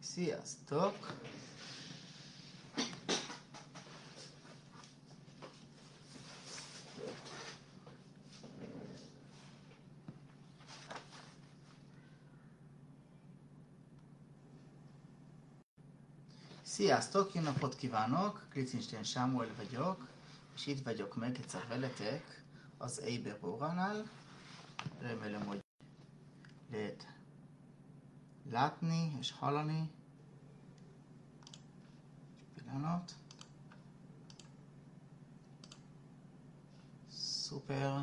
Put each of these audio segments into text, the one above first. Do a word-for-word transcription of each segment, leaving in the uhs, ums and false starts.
Sziasztok! Sziasztok! Jó napot kívánok! Klicinstein Sámuel vagyok, és itt vagyok meg egyszer veletek az Éber óránál. Remélem, hogy lehet látni és hallani. Pillanat. Szuper.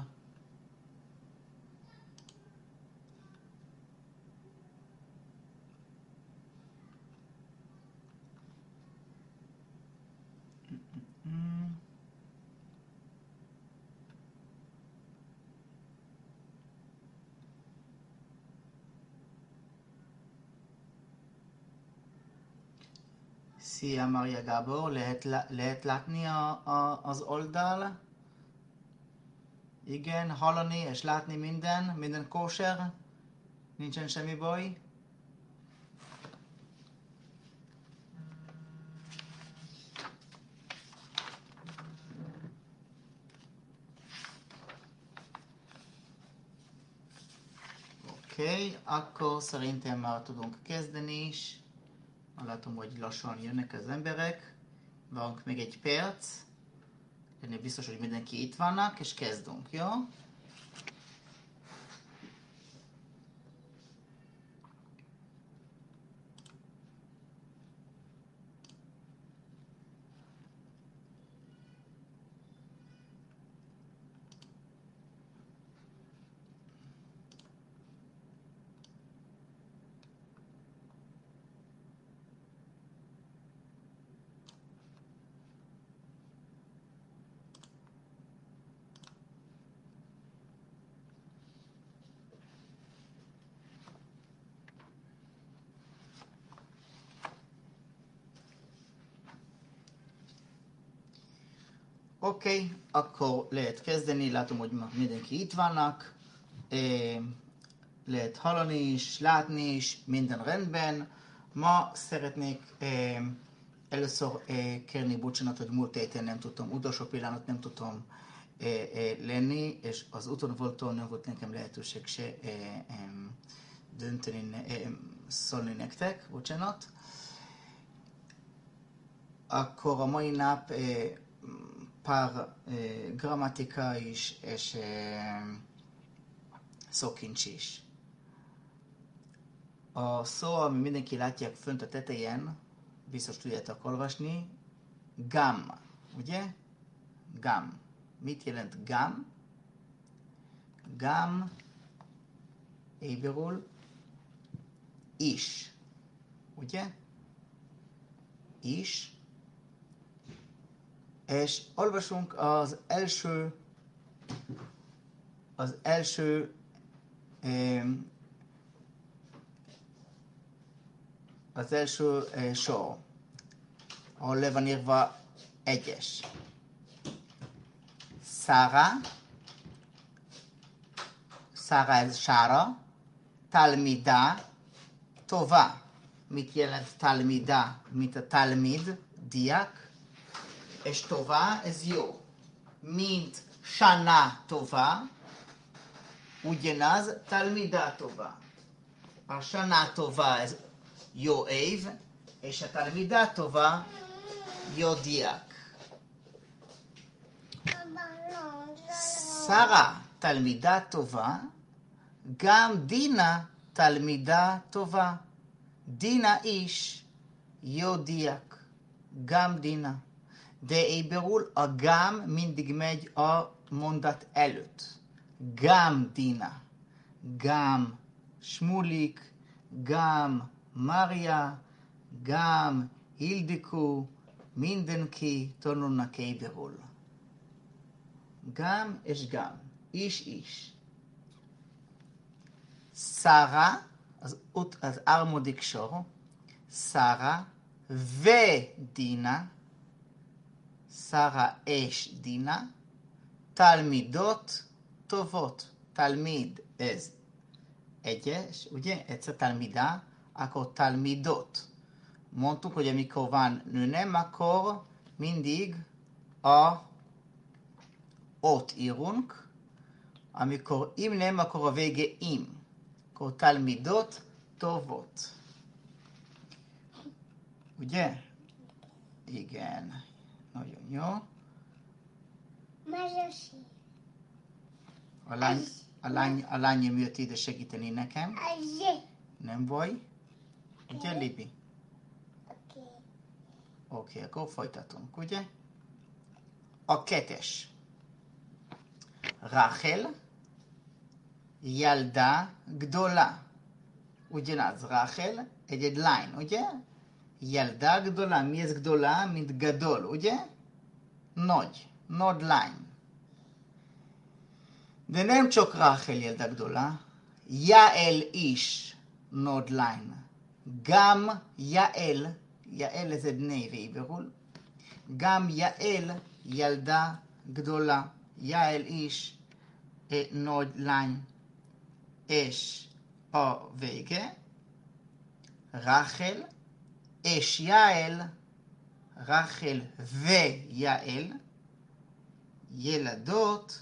Szia, Maria Gábor, lehet, lehet látni a, a, az oldal? Igen, hallani és látni minden, minden kóser? Nincsen semmi baj? Oké, okay, akkor szerintem már tudunk kezdeni is. Látom, hogy lassan jönnek az emberek. Várunk még egy perc. Lenni biztos, hogy mindenki itt vannak, és kezdünk, jó? Oké, okay, akkor lehet kezdeni, látom, hogy mindenki itt vannak, e, lehet hallani is, látni is, minden rendben. Ma szeretnék e, először e, kérni bocsánat, hogy múlt héten nem tudtam, utolsó pillanat nem tudtam e, e, lenni, és az úton nem volt nekem lehetőség se e, e, dönteni, e, szólni nektek, bocsánat. Akkor a mai nap e, pár eh, grammatika is, és eh, szókincs is. A szó, ami mindenki látják fönt a tetején, biztos tudjátok olvasni, gam, ugye? Gam. Mit jelent gam? Gam, éberül, is, ugye? Is. És olvasunk az első, az első az első sor, ahol le van írva egyes. Szára, Szára ez Sára, Talmida, Tova. Mit jelent Talmida? Mint a Talmid, diák. És Tova, ez jó. Mint Shana Tova, ugyanaz Talmida Tova. A Shana Tova, ez jó év, és a Talmida Tova, jó diák. Sara, Talmida Tova, gam Dina, Talmida Tova. Dina is, jó diák. Gam Dina. De éberül a gám mindig megy a mondat előtt. Gám Dina, gám Smulik, gám Mária, gám Ildikó, mindenki tanulnak éberül. Gám és gám, is is. Szára, az, az harmadik sor, Szára ve Dina, Szára és Dina, Talmidot tovot. Talmid ez egyes, ugye? Egyszer Talmida, akkor Talmidot. mondtuk, hogy amikor van nőnem, akkor mindig a ot írunk, amikor im nem, akkor a vége im. Akkor talmidot tovot. Ugye? Igen. Nagyon jó. Mazsosi. A lány, a lány, a lányom jött ide segíteni nekem. Azé. Nem baj? Ugye, Libi? Oké. Oké, akkor folytatunk, ugye? A kettes. Rachel, ילדה גדולה. ugyanaz, Rachel, egy egy lány, ugye? ילדה גדולה, mi ez גדולה? Mint gadol, ugye? Nagy, nagy lány. De nem csak Rachel ילדה גדולה, יעל איש nagy lány. גם יעל, יעל זה בני ועברול, גם יעל ילדה גדולה. יעל איש nagy lány, és a vége. Rachel és Jael, Rachel ויעל, ילדות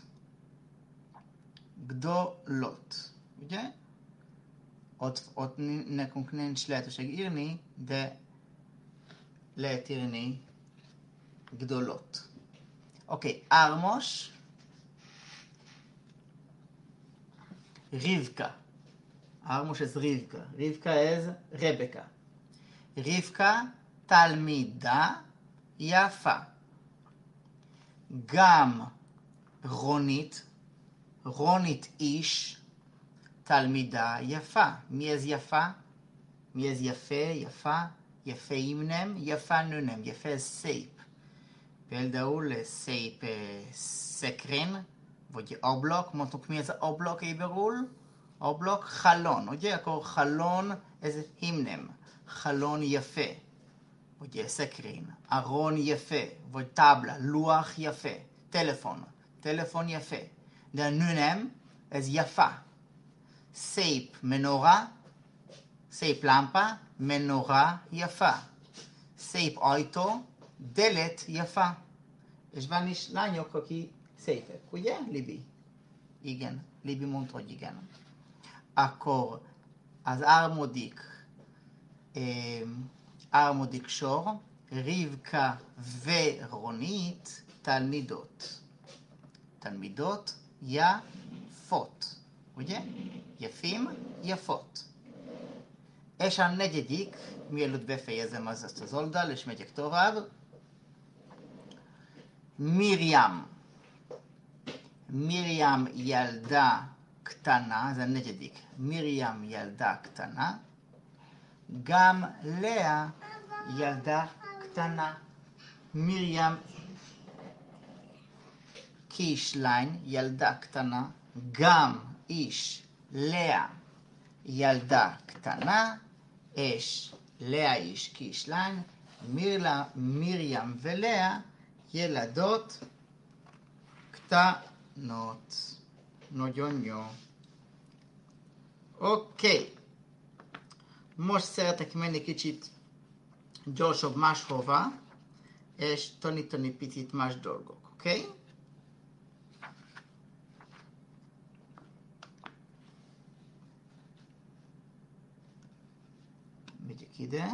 גדולות. ugye? Ott, ott nekünk nincs lehetőség írni, de lehet írni gdolot. Oké, okay, Ármos, Rivka. Ármos ez Rivka. Rivka ez Rebeka. Rivka תלמידה יפה. גם רונית, רונית איש, תלמידה יפה. מי אז יפה? מי אז יפה? יפה? יפה אימנם, יפה נונם. יפה סייפ. Például szép szekrény, vagy ablak, mondtuk mi ez ablak éberül? Ablak, חלון, ugye? Akkor חלון, ez himnem. חלון יפה, vagy szekrény. ארון יפה, vagy tábla, לוח יפה. טלפון, טלפון יפה. De nőnem, ez יפה. szép menora, szép lámpa, menora יפה. szép ajtó, דלת יפה. És van is lányok, akik szépek, ugye, Libi? Igen, Libi mondta, hogy igen. Akkor az ármodik, eh, ármodik sor, Rivka ורונית תלמידות. תלמידות יפות, ugye? יפים, יפות. És a negyedik, mielőtt befejezem az ezt az oldal, és megyek tovább, Miriam. Miriam ילדה קטנה, זה הנג'דיק. מרים ילדה קטנה. גם לאה ילדה קטנה. מרים קיש ליין ילדה קטנה. גם איש לאה ילדה קטנה. אש לאה איש קיש ליין. מרים ולאה ילדות קטנות. nagyon jó. Oké. Most szeretek menni kicsit gyorsabb máshova, és tanítani picit más dolgok, oké? Okay? Megyek ide.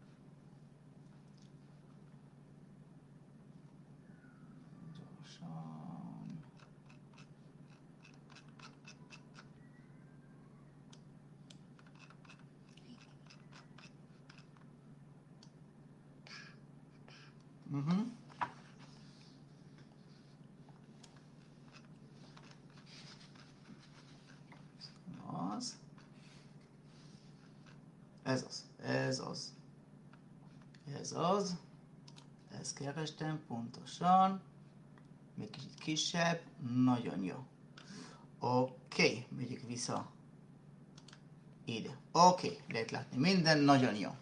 Mhm. Az. Ez az. Ez az. Ez az. Ezt kerestem pontosan. Még kicsit kisebb. Nagyon jó. Oké. Okay. Megyek vissza. Ide. Oké. Okay. Lehet látni. Minden nagyon jó.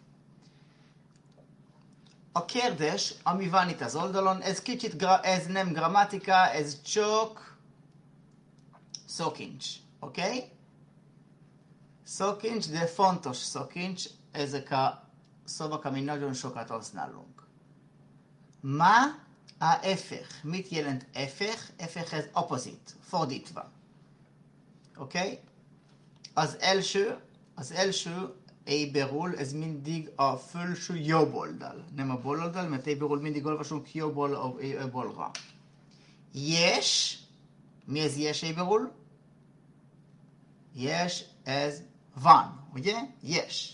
A kérdés, ami van itt az oldalon, ez kicsit, gra- ez nem grammatika, ez csak szókincs, oké? Okay? Szókincs, de fontos szókincs, ezek a så brukar vi någon chokat oss nallung. מה ההפך? מתיילנט הפך, הפך is opposite, for ditva. אוקיי? אז אלשו, אז אלשו, ei berul es mindig a fölső jobb oldal. Nem a bal oldal, mert ei berul mindig olvasunk jobbról a balra. Yes, mi ez yes ei berul? Yes, ez van, ugye? Yes.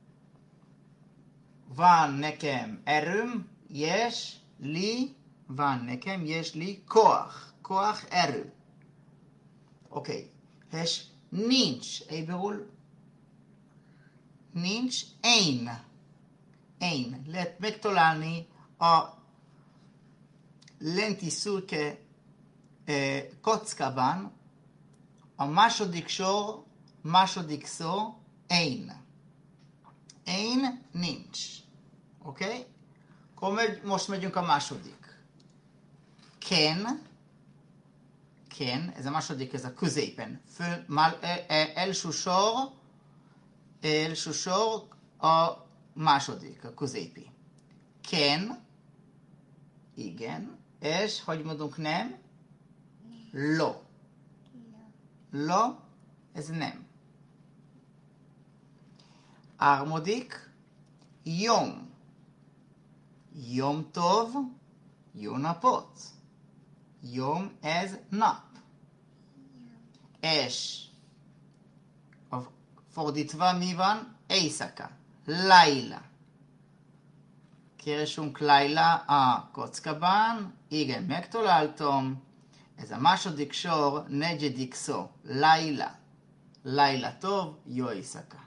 Van nekem erőm, yes, li, van nekem, yes, li, koach. Koach erő. Oké. És nincs, ei berul? nincs אין. אין. lehet megtalálni a lenti szürke eh, kockában a második sor, második szó, אין. אין nincs. Oké? Okay? Akkor megy, most megyünk a második. Ken. Ken, ez a második, ez a középen. Föl, mal, eh, eh, első sor, első sor a második, a középi. Ken, igen, és hogy mondunk nem? Lo. Lo, ez nem. Harmadik, yom. Yom tov, jó napot. Yom, ez nap. És fordítva mi van? Éjszaka. Laila. Keresünk Laila a kockában. Igen, megtaláltam. Ez a második sor, negyedik szó. Laila. Laila tov, jó éjszaka.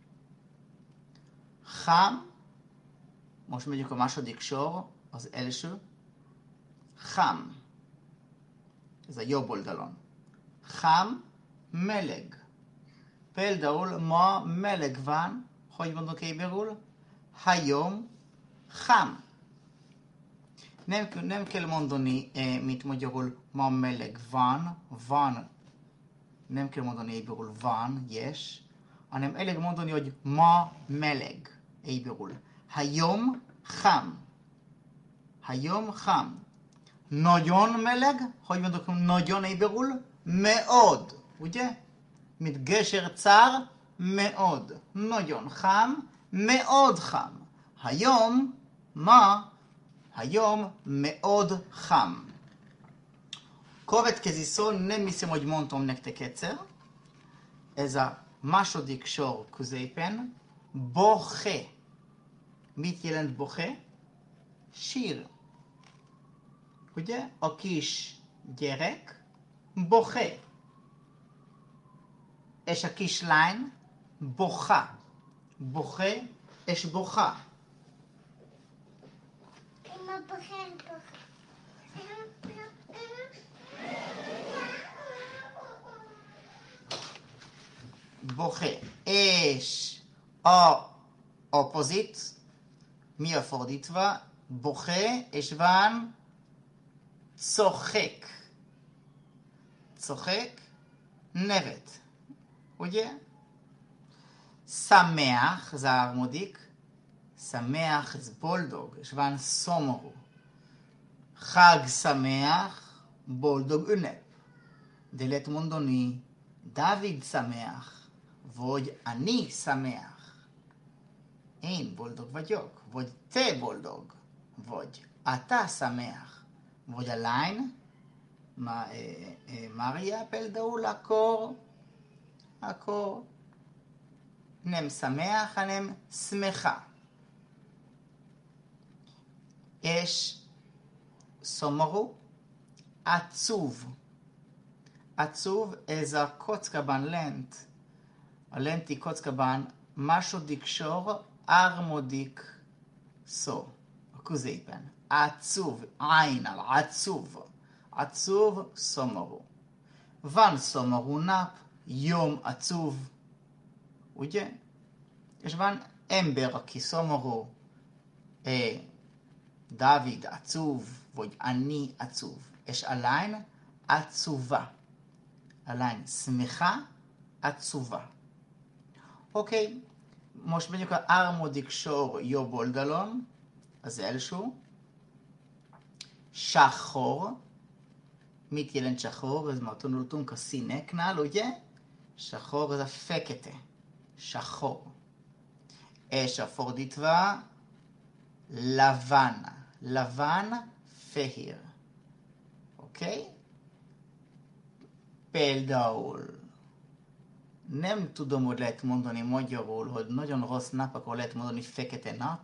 Cham. Most megyünk a második sor, az első. Cham. Ez a jobb oldalon. Cham, meleg. Például ma meleg van, hogy mondok éberül? Hayom, cham. Nem, nem kell mondani, eh, mint magyarul ma meleg van, van. Nem kell mondani éberül van, yes, hanem elég mondani, hogy ma meleg éberül. Hayom, cham. Hayom, cham. Nagyon meleg, hogy mondok nagyon éberül? Meod, ugye? mit גשר צר מאוד. nagyon חם, מאוד חם. היום, מה? היום מאוד חם. következő nem hiszem, hogy mondtam nektek egyszer. Ez a második sor középen. Boche. Mit jelent boche? Sír. Ugye? A kis gyerek boche. És a kislány bocha. Boche és bocha. Boche. És a opposite, mi a fordítva? Boche és van צוחק. צוחק, nevet. ugye? שמח, זה ההרמודיק. שמח זה בולדוג, יש ואן סומרו. חג שמח, בולדוג אונפ. דלת מונדוני, דוד שמח, ועוד אני שמח. אין בולדוג ודיוק, ועוד תה בולדוג, ועוד אתה שמח. ועוד הליין, מריה פלדאו לקור, הקור. nem שמח, hanem שמחה. יש סומרו, עצוב. עצוב ez a kockában lent. A lenti kockában második sor, harmadik szó. A középen. עצוב, עין, עצוב. עצוב, סומרו. van סומרו nap, יום עצוב. ugye? És van ember, aki szomorú, eh, Dávid עצוב, vagy אני עצוב. és a lány עצובה. a lány שמחה, עצובה. אוקיי? most mondjuk a harmadik sor jobb oldalon, az első, sahor. Mit jelent sahor? Ez már tanultunk a színeknál, ugye? Sahor az a fekete. Sahor. És a fordítva, laván. Laván, fehér. Oké? Okay? Például, nem tudom, hogy lehet mondani magyarul, hogy nagyon rossz nap, akkor lehet mondani fekete nap.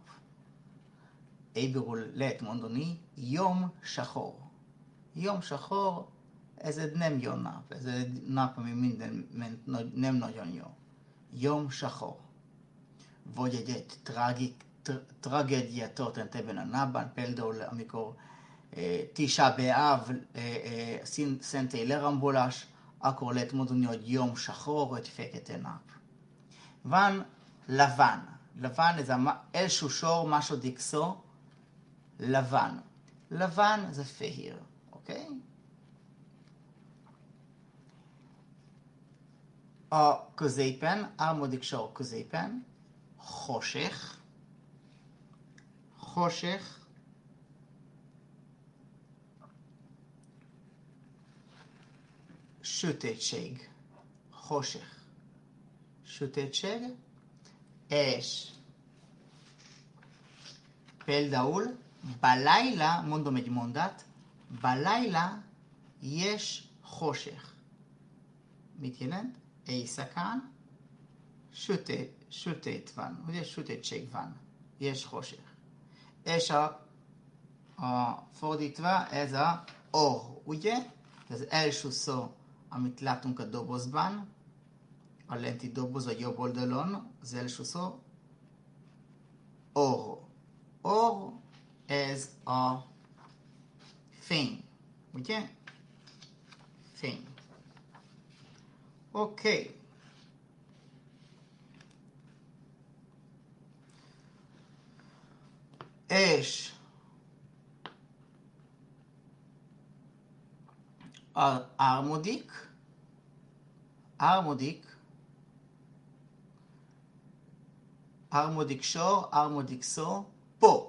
Ebből lehet mondani Yom Shachor. Yom Shachor, ez egy nem jó nap. Ez egy nap, ami minden nem nagyon jó. Yom Shachor. Vagy egy, egy tragik, tra- tragédia történt ebben a napban, például amikor eh, Tisha B'Av, eh, eh, szentély lerambolás, akkor lehet mondani, hogy Yom Shachor, vagy fekete nap. Van Laván. Laván ez az első sor, második szó, Laván. Laván זה fehér, oké? Okay? A középen, harmadik sor középen, חושך. חושך. sötétség. חושך. sötétség. És például, בלילה, mondom egy mondat, בלילה יש חושך. Mit jelent? Éjszakán sötét, sötét van, ugye sötétség van, és חושך. És a, a fordítva ez a or, ugye? Ez az első szó, amit látunk a dobozban, a lenti doboz a jobb oldalon, az első szó, or. Or, ez a fény, ugye? Fény. Oké. Okay. És a harmadik, harmadik, harmadik sor, harmadik szó, po.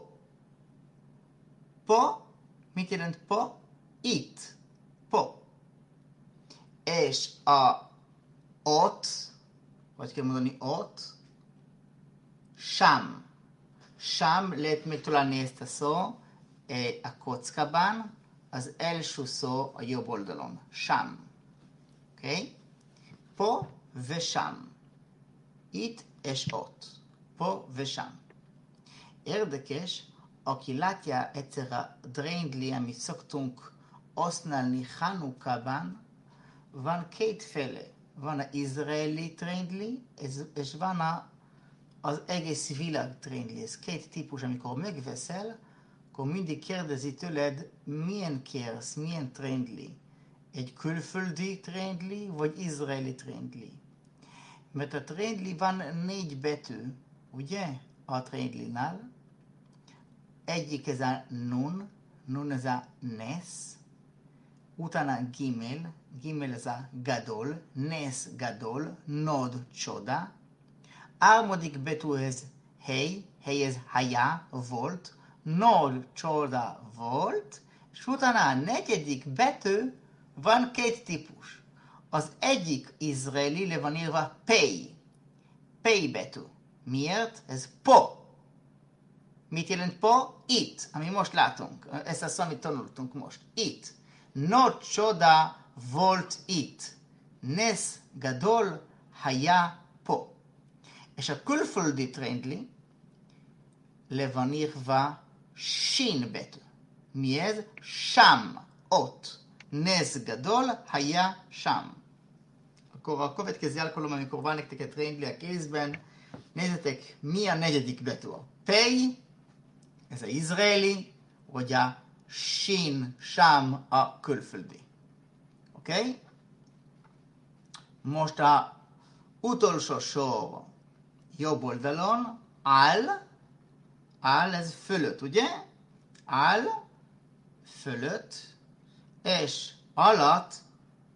Po, mit jelent po? Itt. Po. És a ott, vagy kell mondani ott, שם. שם lehet megtalálni ezt a szó a kockában, az első szó a jobb oldalon. שם. Oké? Okay? Po ושם. Itt és ott. Po ושם. Érdekes, aki látja egyszer a Drendli, amit szoktunk használni Hanukában, van kétféle. Van az izraeli Drendli, és van az egész világ Drendli. Ez két típus, amikor megveszel, akkor mindig kérdezi tőled, milyen kérsz, milyen Drendli. Egy külföldi Drendli, vagy izraeli Drendli. Mert a Drendli van négy betű, ugye? A Drendlinál. Egyik ez a nun, nun ez a nes, utána gimel, gimel ez a gadol, nes gadol, nod csoda. Harmadik betű ez hely, hely ez haya, volt, nod csoda, volt, és utána a negyedik betű van két típus. Az egyik izraeli le van írva pei, pei betű. Miért? Ez po. Mit jelent po? Itt, ami most látunk. Ezt a szó, amit tanultunk most. Itt. No csoda volt itt. Nes gadol haya po. És a külföldi Drendli le van írva sin betű. Mi ez? Sam. Ott. Nes gadol haya sam. Akkor a következő alkalom, amikor van nektek egy Drendli a kézben, nézzetek, mi a negyedik betű. Pei, ez az izraeli, vagy a sin, sam a külföldi. Oké? Okay? Most a utolsó sor jobb oldalon, al, al ez fölött, ugye? Al, fölött, és alatt,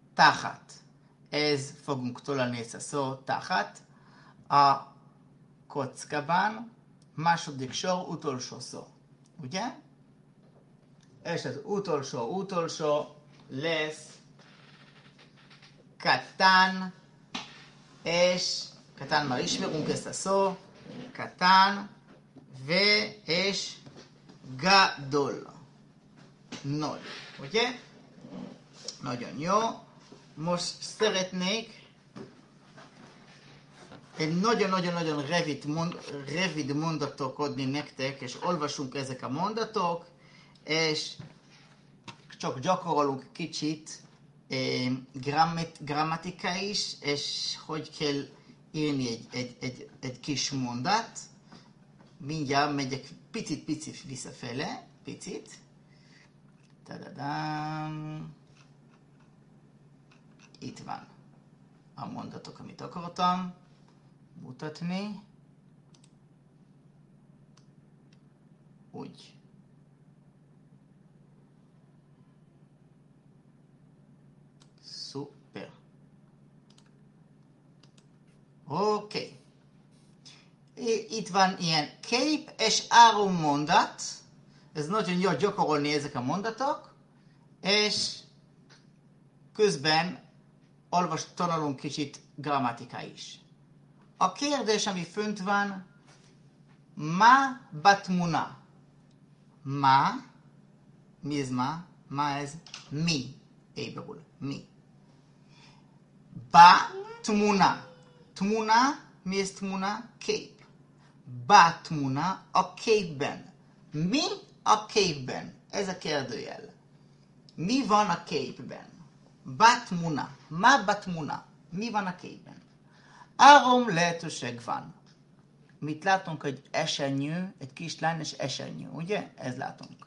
tachat. Ez fogunk találni ezt a szó, tachat. A kockában, második sor utolsó szó. Ugye? És az utolsó, utolsó lesz katán, és katán már ismerünk ezt a szó, katán, és gadol. Nagy. Ugye? Nagyon jó. Most szeretnék egy nagyon-nagyon-nagyon rövid, mond, rövid mondatok adni nektek, és olvasunk ezek a mondatok, és csak gyakorolunk kicsit eh, grammat, grammatika is, és hogy kell írni egy, egy, egy, egy kis mondat. Mindjárt megyek picit-picit visszafele, picit. Tadadám. Itt van a mondatok, amit akartam mutatni. Úgy. Szuper. Oké. Okay. Itt van ilyen kép és három mondat. Ez nagyon jó gyakorolni ezek a mondatok, és közben olvas, tanulunk kicsit grammatika is. A kérdés, ami fönt van, ma batmuna. Ma, mi ez ma? Ma ez mi, éberül, mi. Ba, tmuna. Tmuna, mi ez tmuna? Kép. Ba, tmuna, a képben. Mi a képben? Ez a kérdőjel. Mi van a képben? Batmuna. Ma batmuna. Mi van a képben? Három lehetőség van. Mit látunk? Egy esernyő, egy kislány és esernyő, ugye? Ez látunk.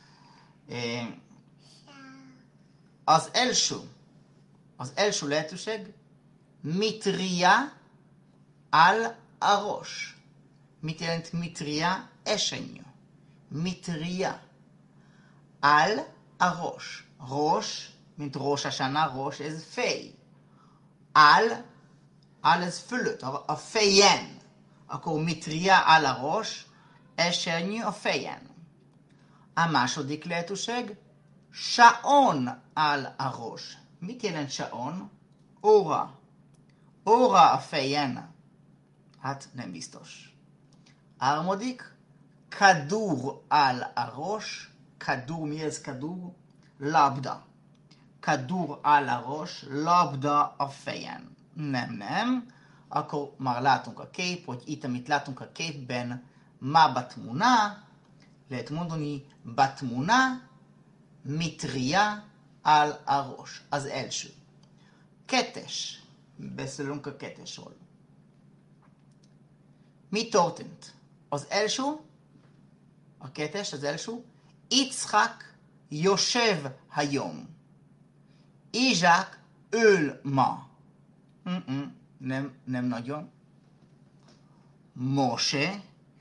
Az első, az első lehetőség, mitria al aros. Mit jelent mitria? Esernyő. Mitria. Al aros. Rosh, mint Rosh Hashanah, Rosh, ez fej. Al, al ez fölött, a, a fejen. Akkor mitria al a rosh, esernyő a fejen. A második lehetőség, shaon al a rosh. Mit jelent shaon? Óra. Óra a fejen. Hát nem biztos. Harmadik, kadur al a rosh. Kadur, mi ez kadur? Labda. Kadur al a rosh, labda a fejen. Nem, nem. Akkor már látunk a kép, hogy itt, amit látunk a képben, ma batmuna, lehet mondani batmuna, mitria al a rosh. Az első. Kettes. Beszélünk a kettesről. Mi történt? Az első, a kettes, az első, Yitzchak yoshev hayom. Izsák öl ma. Mm-mm, nem, nem nagyon. Moshe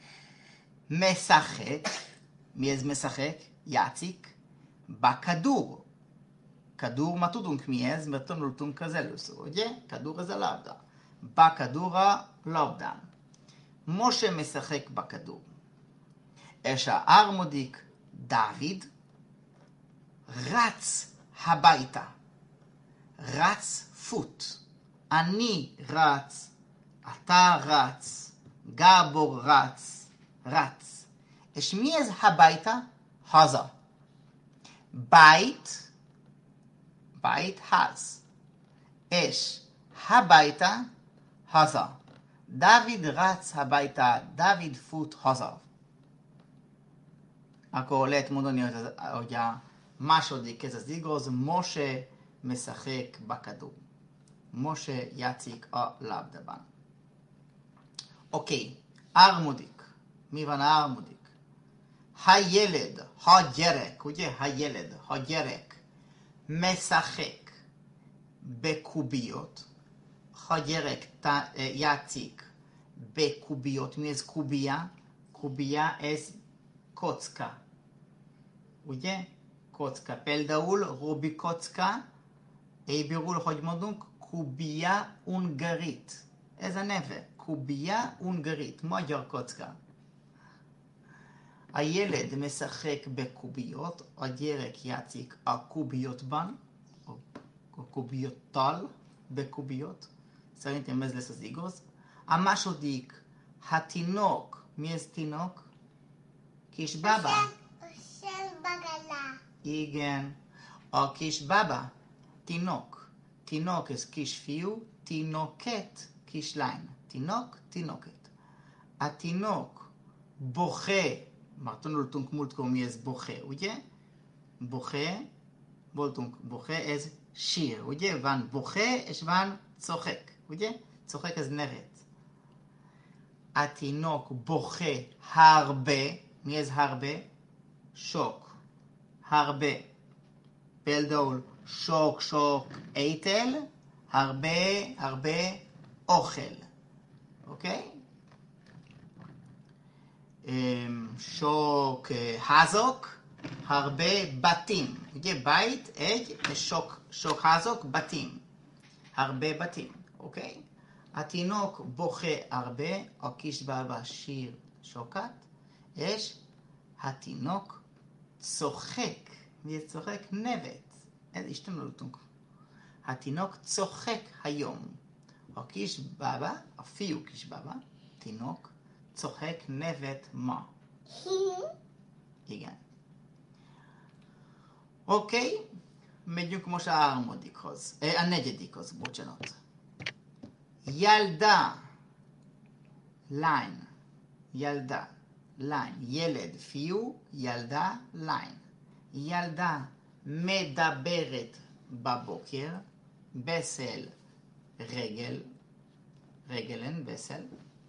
משחק, mi ez משחק? játszik, בכדור. כדור, מה tudunk mi ez? Mert tanultunk az először, ugye? כדור ez a labda. בכדור a labdán. Moshe משחק בכדור. És a harmadik, Dávid רץ הביתה. רץ פוט. אני רץ, אתה רץ, גבור רץ, רץ. És mi ez הביתה? haza. בית, בית ház. és הביתה, haza. Dávid rác הביתה, Dávid fut haza. Akkor lehet mondani, hogy a második ez az igaz, Moshe משחק בכדור. Moshe játszik a labdában. Oké, okay. Harmadik. Mi van a harmadik? הילד, הג'רק, ugye? הילד, הג'רק, משחק בקוביות. הג'רק játszik בקוביות. Mi ez kubia? Kubia ez kocka. Ugye? Kocka. Például Robi kocka, éberül, hogy mondunk, kubia ungarit. ez a neve. קובייה הונגרית, magyar kocka. הילד משחק בקוביות, a gyerek játszik a kubiotban, a kubiottal, בקוביות. szerintem ez lesz az igaz. A második, התינוק, mi ez תינוק? kis baba. של בגלה. igen. A kis baba, תינוק. תינוק ez kisfiú, תינוקת, kislány. תינוק, תינוקת. התינוק בוכה, már tanultunk múltkor mi ez bohe, ugye? Bohe, voltunk bohe, ez sír, ugye? Van bohe, és van צוחק, ugye? צוחק ez nevet. התינוק בוכה הרבה, mi ez הרבה? שוק, הרבה. פלדול, שוק, שוק, איתל, הרבה, הרבה אוכל, אוקיי? שוק הזוק, הרבה בתים. ugye בית, egy, שוק, שוק הזוק, בתים. הרבה בתים, אוקיי? התינוק בוכה הרבה, או קיש בבא שיר שוקת. יש התינוק צוחק. מי צוחק? נבט. איזה השתמלותונק. התינוק צוחק היום. או קיש בבא, אפיו קיש בבא, תינוק. צוחק נבט מה? igen. Oké, megyünk most a harmadikhoz. A negyedikhoz, bocsánat. ילדה, lány, ילדה, lány, ילד, fiú, ילדה, lány. ילדה מדברת בבוקר, בסל, רגל, רגלן, בסל.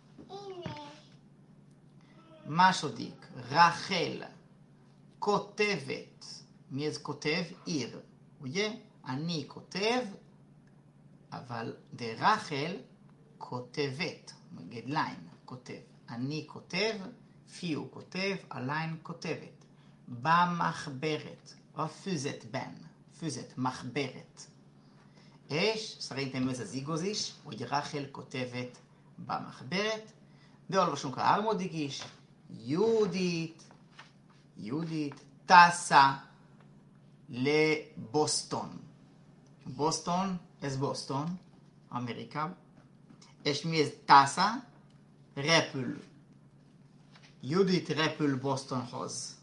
második, רחל, כותבת, מי זה כותב? עיר, ugye? אני כותב, אבל דרחל כותבת, גדליין, כותב. אני כותב, פיו כותב, הליין כותבת. במחברת, או פוזת בן, פוזת, מחברת. אש, שריתם איזה זיגוזיש, ודרחל כותבת במחברת. והולבשון קהל מודיגיש, יהודית, יהודית, טסה לבוסטון. בוסטון, איזה בוסטון? אמריקה. יש מי איזה טסה? רפול. יהודית רפול בוסטון חוז.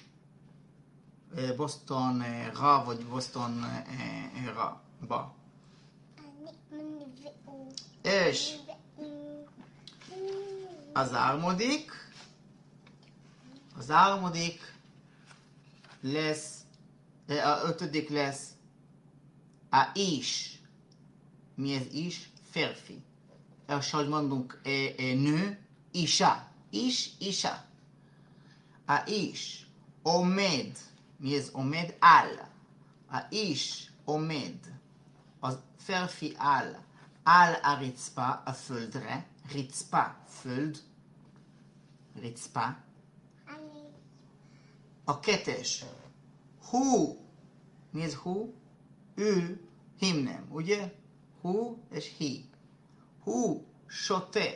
בוסטון רע ובוסטון רע. בא. יש. אז הארמודיק. Az harmadik lesz, a ötödik lesz a is. Mi ez is? Férfi. És ahogy mondunk e, e, nő, isa. Is, isa. A is omed. Mi ez omed? Al. A is omed. Az férfi al. Al a ricpa, a földre. Ricpa, föld. Ricpa. A kettes, hú, mi ez hú? Ő, him nem, ugye? Hú és hi. Hú, sote.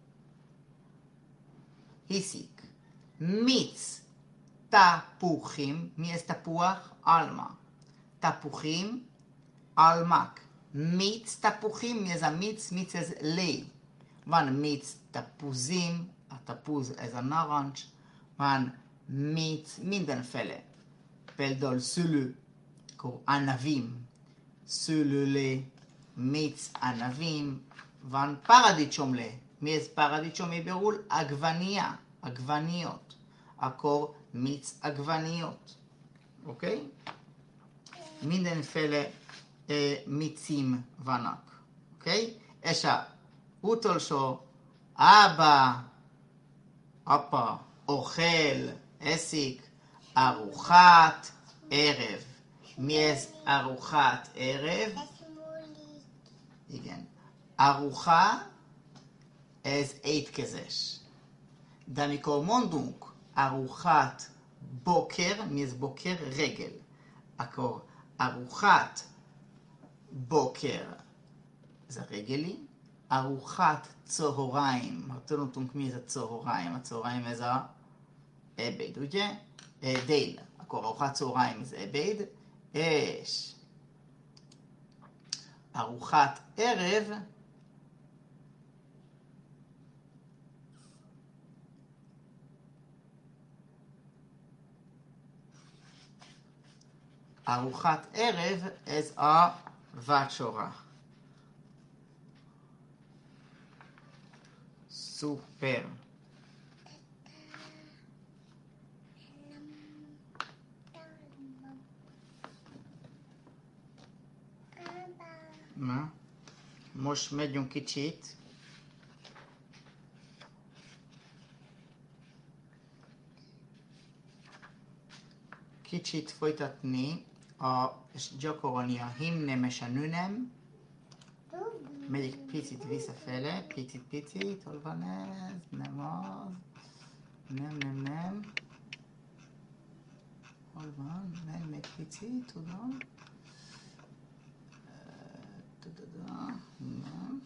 Hiszik. Mic, tapuchim, mi ez tapuach? Alma. Tapuchim, almak. Mic, tapuchim, mi ez a mic? Mic ez lé. Van mic, tapuzim, a tapuz ez a narancs. Van מיץ, mindenféle. Például szülő, akkor anavim, szülőle, מיץ anavim, van paradicsomle. Mi ez paradicsom héberül? Agvania, agvaniot. Akkor מיץ agvaniot. Oké? Okay? Mindenféle eh, micim vannak. Oké? Okay? És a utolsó, אבא, apa, אוכל, עסיק, ארוחת ערב. מי ez ארוחת ערב? igen. ארוחה ez étkezés. De amikor mondunk ארוחת בוקר, mi ez בוקר? רגל. akkor ארוחת בוקר זה רגלי, ארוחת צהריים. Tertulunk mi ez a צהריים? A צהריים ez a ebéd, ugye? Dél. Akkor ארוחת צהריים ez ebéd. És ארוחת ערב ארוחת ערב ez a vacsora. Szuper. Na, most megyünk kicsit. Kicsit folytatni a, és gyakorolni a himnem és a nőnem. Megyek picit visszafele, picit-picit, hol van ez? Nem az. Nem, nem, nem. Hol van? Nem, még picit, tudom. Nem.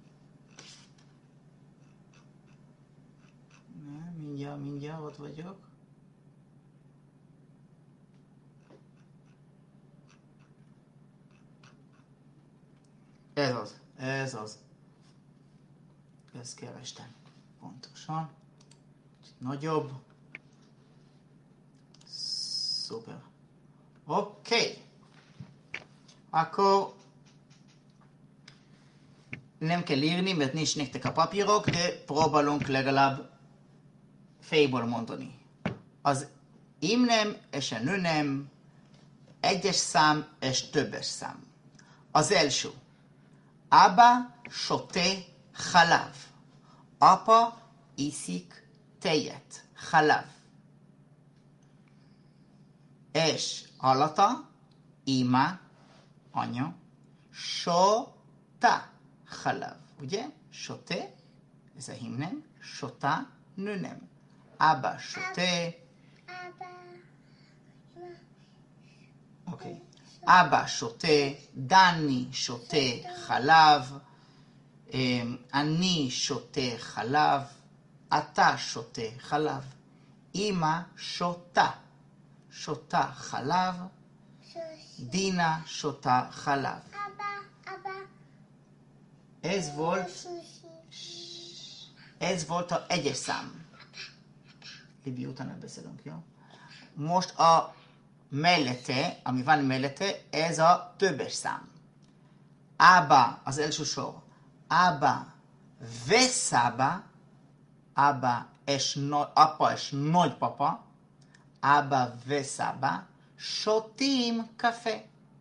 Nem, mindjárt, mindjárt ott vagyok. Ez az, ez az. Ezt kerestem. Pontosan. Nagyobb. Szuper. Oké. Okay. Akkor nem kell írni, mert nincs nektek a papírok, de próbálunk legalább fejből mondani. Az imnem és a nőnem egyes szám és többes szám. Az első. Abba שותה חלב. Apa iszik tejet, חלב. És hallata, ima, anya, שותה חלב. ugye? שותה, ez a himnem, שותה, nőnem. Abba שותה. אוקיי. אבא שותה, דני שותה חלב, אני שותה חלב, אתה שותה חלב, אמא שותה, שותה חלב, דינה שותה חלב. אבא, אבא. Ez volt, ez volt a egyes szám. Libi, utána beszélünk, jó? Most a mellette, ami van mellette, ez a többes szám. Ába, az első sor. Ába veszába, ába és no, apa és nagypapa, ába veszába, שותים קפה.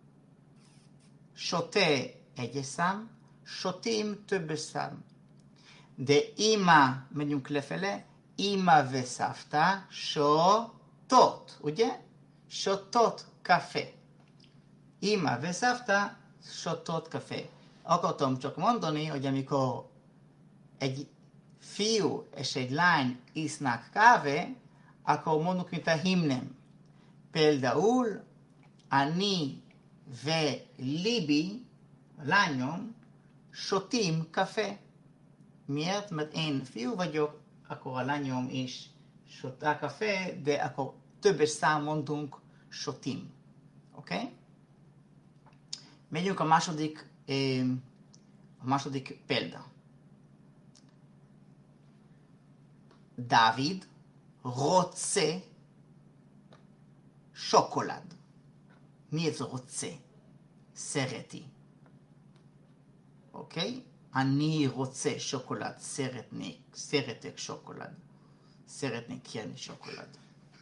שותה egyes szám, שותים többes szám. De ima, megyünk lefele, ima וסבתא, שותות, ugye? שותות קפה. אמא וסבתא שותות קפה. Akartam csak mondani, hogy amikor egy fiú és egy lány isznak kávé, akkor mondjuk, mint a himnem. Például, אני וליבי, lányom, שותים קפה. Miért? Mert én fiú vagyok, akkor a lányom is שותה קפה, de akkor többes szám mondunk שותים. Oké? Okay? Megyünk a második, eh, a második példa. Dávid רוצה שוקולד. מי ez רוצה? szereti. Oké? Okay? אני רוצה שוקולד. szeretnék, szeretek שוקולד. szeretnék kérni שוקולד.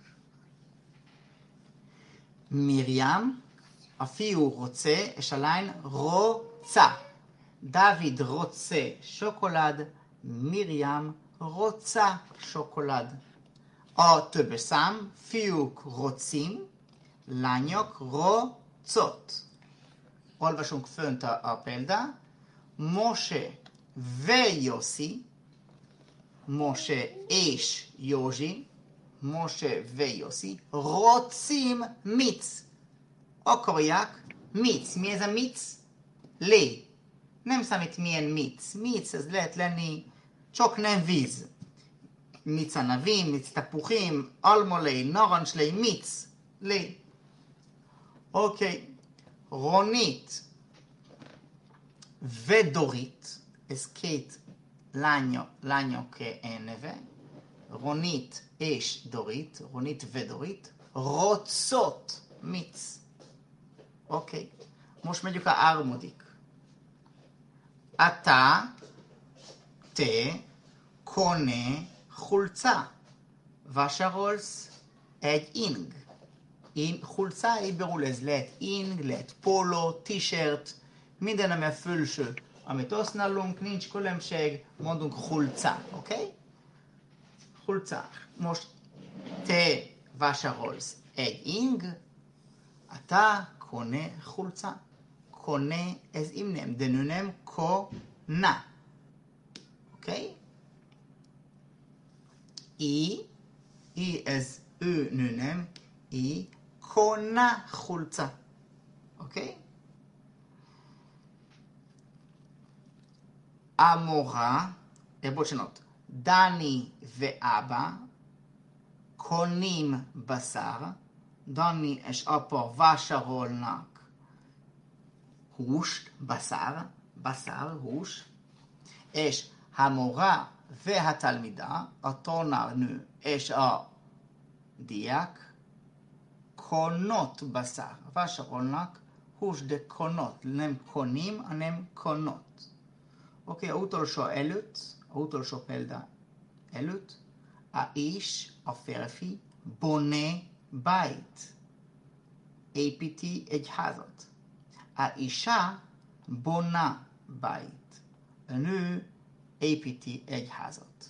מרים, a fiú רוצה, és a lány רוצה. דוד רוצה שוקולד, מרים רוצה שוקולד. A többes szám, fiúk רוצים, lányok רוצות. Olvasunk fönt a, a példa. Mose ויוסי, Mose és Józsi, Mose ויוסי, רוצים מיץ. Akarják mic. Mi ez a mic? Lé. nem számít milyen mic. Mic, ez lehet lenni csak nem víz. Mic ענבים, מיץ תפוחים, אלמולי, נרנשלי, מיץ, לי. אוקיי, רונית ודורית, הסקית לניו, לניו כנווה, רונית אש דורית, רונית ודורית, רוצות מיץ. אוקיי, מוש מדיוק הארמודיק. אתה, תה, קונה, חולצה. ושרולס, egy ing. In, חולצה היא ברולז, lehet ing, lehet polo, t-shirt, minden, ami a fölső, amit használunk, nincs különbség, mondunk חולצה, oké? חולצה. Most te vásárolsz egy ing, אתה קונה חולצה. קונה, ez עם nem, de nu nem, קונה. oké? היא, היא, ez ő nu nem, היא קונה חולצה. אוקיי? המורה, בוא שונות, דני ואבא קונים בשר. דני és apa vásárolnak húst, בשר, בשר, hús, és המורה והתלמידה, התורנר és a diák קונות בשר. vásárolnak hús, de קונות, nem קונים, hanem קונות. אוקיי, האutolsó előtt, האutolsó példa előtt, האיש, a férfi, בונה בית. építi egy házat. האישה בונה בית. A nő építi egy házat.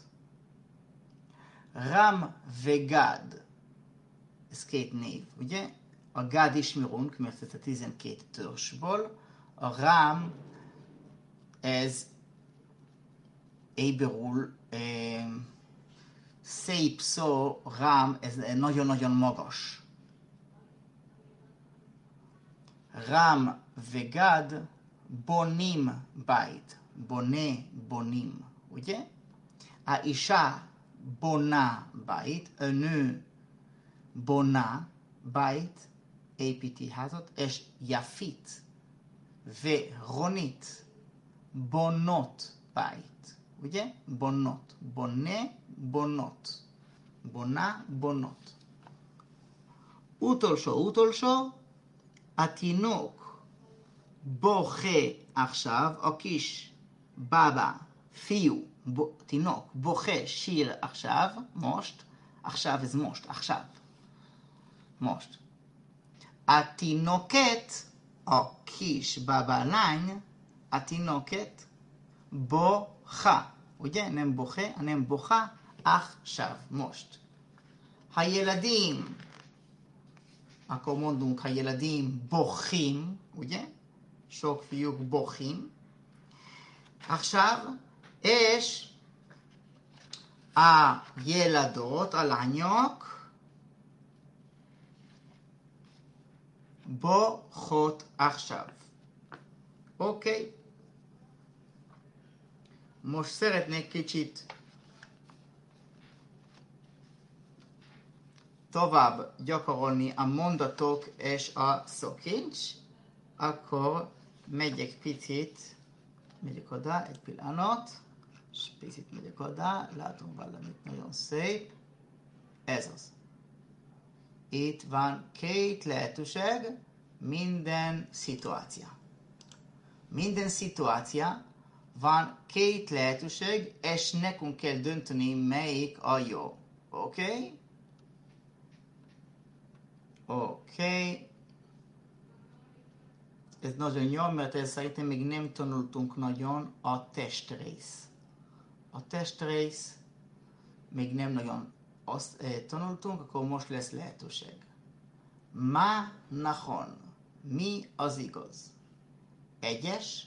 Ram vegad. Ez két név, ugye? A Gad ismerünk, mert ez a tizenkét törzsből. A Ram, ez éberül eh, szép szó, Ram, ez nagyon-nagyon magas. Ram vegad bonim bait. בונה, בונים, ugye? האישה בונה בית, אנו בונה בית, építi házat, és יפית ורונית בונות בית, ugye? בונות, בונה, בונות, בונה, בונות. utolsó, utolsó, התינוק בוכה עכשיו, a kis בבא, פיו, תינוק, בוכה שיר עכשיו, מושט, עכשיו זה מושט, עכשיו, מושט. התינוקת, או קיש בבא ליין, התינוקת, בוכה. ugye, nem בוכה, nem בוכה, עכשיו, מושט. הילדים, akkor mondunk, הילדים בוכים, ugye, sok fiúk בוכים. עכשיו, יש הילדות, הלניוק, בוכות עכשיו. אוקיי? most szeretnék kicsit tovább gyakorolni a mondatok és a szokincs, akkor megyek picit, megyek oda, egy pillanat, és picit megyek oda, látom valamit nagyon szép. Ez az. Itt van két lehetőség, minden szituáció. Minden szituáció van két lehetőség, és nekünk kell dönteni, melyik a jó. Oké? Okay? Oké. Okay. Ez nagyon jó, mert ez szerintem még nem tanultunk nagyon a testrész. A testrész még nem nagyon azt eh, tanultunk, akkor most lesz lehetőség. Ma nachon. Mi az igaz? Egyes.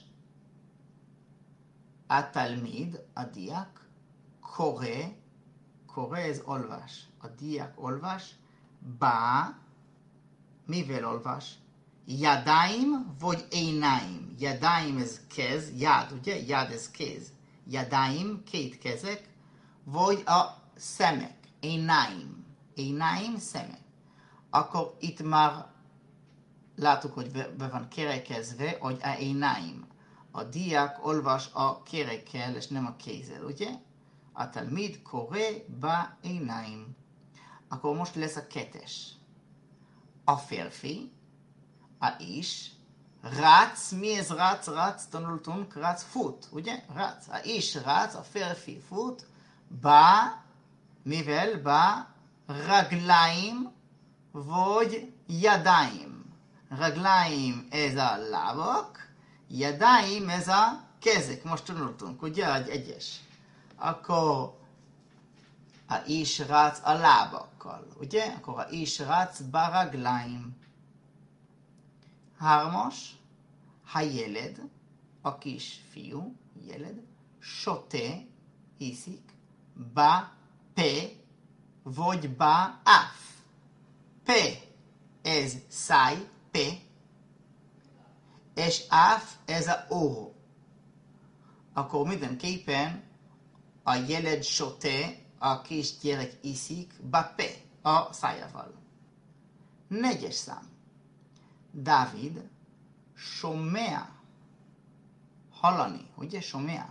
A talmid, a diák. Kore. Kore ez olvas. A diák olvas. Ba. Mivel olvas? Jadaim vagy énáim. Jadaim ez kez, jád, ugye? Jád ez kéz. Jadaim, két kezek, vagy a szemek. Énáim. Énáim, szemek. Akkor itt már látjuk, hogy be van kerekezve, hogy a énáim. A diák olvas a kerekkel, és nem a kézzel, ugye? A talmid koré ba énáim. Akkor most lesz a kettes. A férfi, a is, rác, mi ez rác, rác, tanultunk, rác, fut, ugye? Rác. A is rác, a férfi fut, ba, mivel, ba, raglaim, vagy jadaim. Raglaim ez a lábak, jadaim ez a kezek, most tanultunk, ugye? Egy egyes. Akkor a is rác a lábakkal, ugye? Akkor a is rác baraglaim. Hármas, הילד, a kisfiú, ילד, שותה, iszik, בפה, vagy באף. פה, ez száj, pe, és áf, ez a orr. Akkor mindenképpen a ילד שותה, a kisgyerek iszik, בפה, a szájával. Négyes szám. Dávid שומע, hallani, ugye, שומע,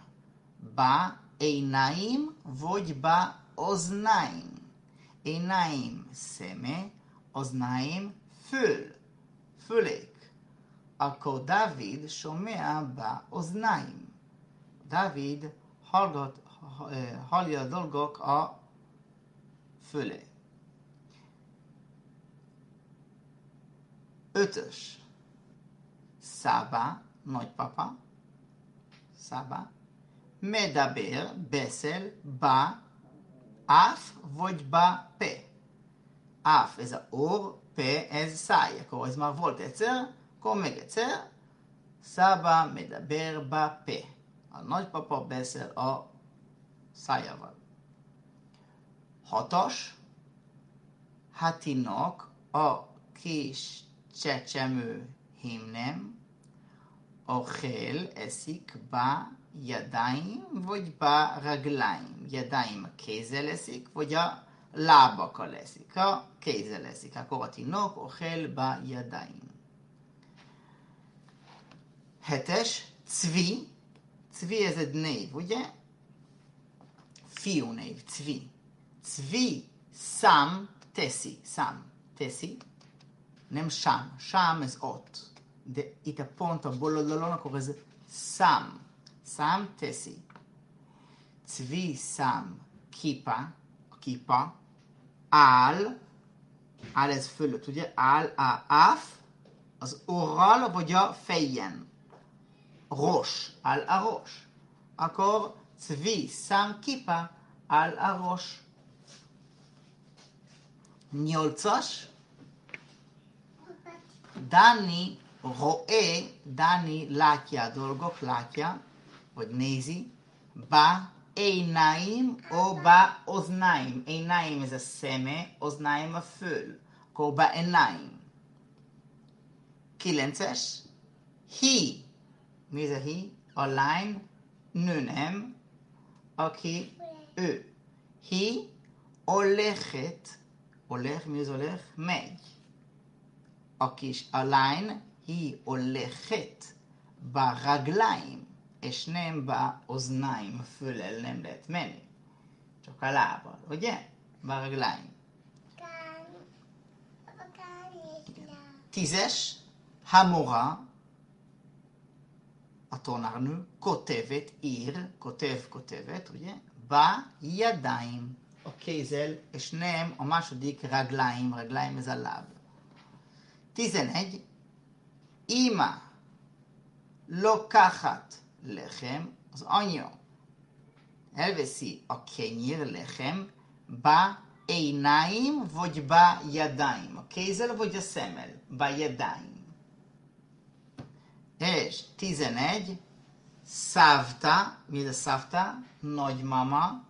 בעיניים vagy באוזניים. עיניים szeme, אוזניים föl, fölék. Akkor Dávid שומע באוזניים. Dávid hallgat, hallja a dolgok a fölé. Ötös. Szába, nagypapa, szába, medaber, beszél, ba, áf, vagy ba, pe. Áf, ez a orr, pe, ez száj. Akkor ez már volt egyszer, akkor meg egyszer. Szába, medaber, ba, pe. A nagypapa beszél a szájával. Hatos, hatinok, a kis csecsemő himnem, אוכל, eszik, בידיים vagy ברגליים. ידיים kézzel eszik, vagy a lábakkal eszik. A kézzel eszik. Akkor a tinok אוכל בידיים. Hetes, צבי. צבי ez egy név, ugye? Fiú név, צבי. צבי szám, teszi, szám, teszi. Nem שם. שם ez ott. De itt a pont a bal oldalon, akkor ez szám. Szám teszi. Cvi szám kipa, a kipa, áll, áll ez fölött, ugye? Áll a áf, az orral vagy a fejjen. Ros, áll a ros. Akkor cvi szám kipa, áll a ros. Nyolcas, Dani רואה, דני látja a dolgok, látja, vagy nézi, בעיניים או באוזניים. עיניים ez a szeme, oznaim a föl. Akkor בעיניים. Kilences, hi. Mi ez a hi? A lány, nőnem, aki ő. Hi הולכת, הולך, mi az הולך? Megy. A kis, a lány, היא הולכת ברגליים, és nem באוזניים, föl nem lehet menni. Csak a lábbal, ugye? ברגליים. Tízes, המורה, a tanárnő, כותבת, ír, כותב, כותבת, ugye? בידיים, a kézzel, és nem a második רגליים, רגליים ez a láb. Tizenegy, Ima lokachat lechem, az anya elveszi a kenyér lechem בעיניים vagy בידיים, a kézzel vagy a szemmel, בידיים. És tizenegy, szávta, mi ez a szávta? Nagymama,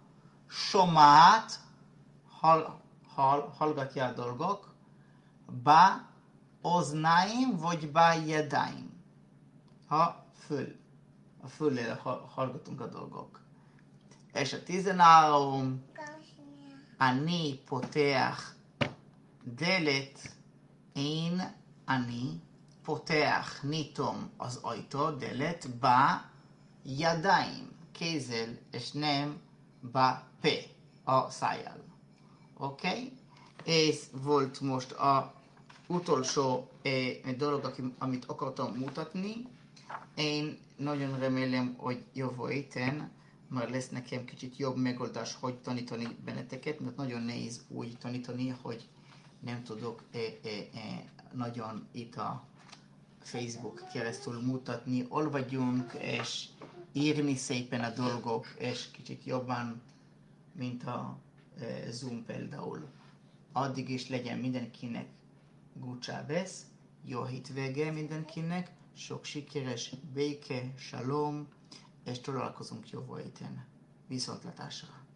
somát, hall, hall, hallgatja a dolgok, ba באוזניים vagy בידיים. Ha föl, a füllel hallgatunk a dolgok. És a tizenhárom, אני פותח דלת, én, אני פותח, nyitom az ajtó, דלת, בידיים, kézzel, és nem בפה, a szájjal. Oké? Okay? Ez volt most a utolsó eh, dolog, amit akartam mutatni. Én nagyon remélem, hogy jövő héten már lesz nekem kicsit jobb megoldás, hogy tanítani benneteket, mert nagyon nehéz úgy tanítani, hogy nem tudok eh, eh, eh, nagyon itt a Facebook keresztül mutatni. Olvadjunk és írni szépen a dolgok, és kicsit jobban, mint a eh, Zoom például. Addig is legyen mindenkinek Gucsábesz, jó hétvége mindenkinek, sok sikeres béke, shalom, és találkozunk jövő héten. Viszontlátásra!